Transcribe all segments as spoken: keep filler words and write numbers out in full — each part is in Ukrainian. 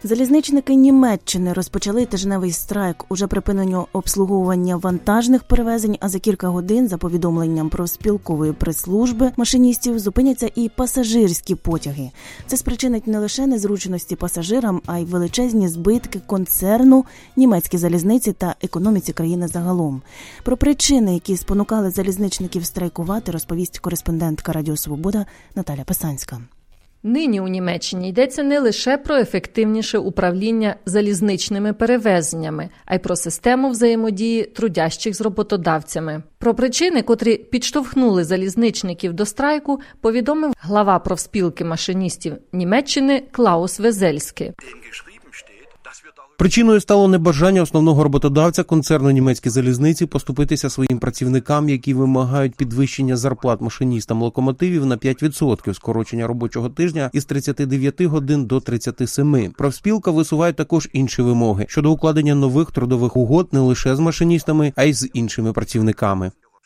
Залізничники Німеччини розпочали тижневий страйк. Уже припинено обслуговування вантажних перевезень, а за кілька годин, за повідомленням профспілкової прес-служби машиністів, зупиняться і пасажирські потяги. Це спричинить не лише незручності пасажирам, а й величезні збитки концерну, німецькій залізниці та економіці країни загалом. Про причини, які спонукали залізничників страйкувати, розповість кореспондентка Радіо Свобода Наталя Писанська. Нині у Німеччині йдеться не лише про ефективніше управління залізничними перевезеннями, а й про систему взаємодії трудящих з роботодавцями. Про причини, котрі підштовхнули залізничників до страйку, повідомив глава профспілки машиністів Німеччини Клаус Везельський. Причиною стало небажання основного роботодавця концерну «Німецькі залізниці» поступитися своїм працівникам, які вимагають підвищення зарплат машиністам локомотивів на п'ять відсотків, скорочення робочого тижня із тридцяти дев'яти годин до тридцяти семи. Профспілка висуває також інші вимоги щодо укладення нових трудових угод не лише з машиністами, а й з іншими працівниками.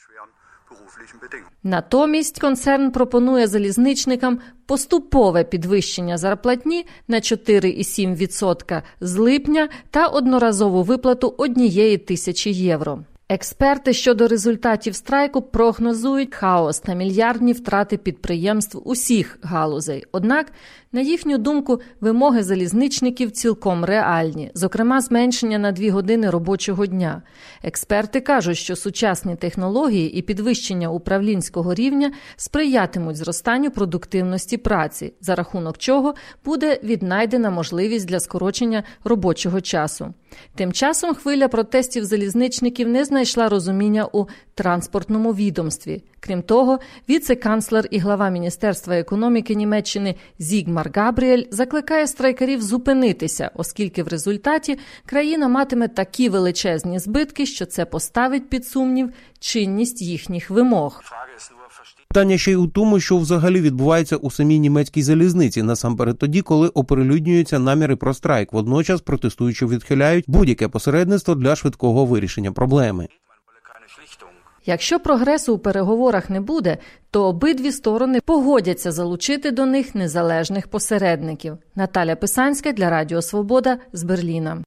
Натомість концерн пропонує залізничникам поступове підвищення зарплатні на чотири цілих сім десятих відсотка з липня та одноразову виплату однієї тисячі євро. Експерти щодо результатів страйку прогнозують хаос та мільярдні втрати підприємств усіх галузей. Однак, на їхню думку, вимоги залізничників цілком реальні, зокрема зменшення на дві години робочого дня. Експерти кажуть, що сучасні технології і підвищення управлінського рівня сприятимуть зростанню продуктивності праці, за рахунок чого буде віднайдена можливість для скорочення робочого часу. Тим часом хвиля протестів залізничників не знайшла розуміння у транспортному відомстві. Крім того, віце-канцлер і глава Міністерства економіки Німеччини Зігмар Габріель закликає страйкарів зупинитися, оскільки в результаті країна матиме такі величезні збитки, що це поставить під сумнів чинність їхніх вимог. Питання ще й у тому, що взагалі відбувається у самій німецькій залізниці, насамперед тоді, коли оприлюднюються наміри про страйк. Водночас протестуючі відхиляють будь-яке посередництво для швидкого вирішення проблеми. Якщо прогресу у переговорах не буде, то обидві сторони погодяться залучити до них незалежних посередників. Наталя Писанська для Радіо Свобода з Берліна.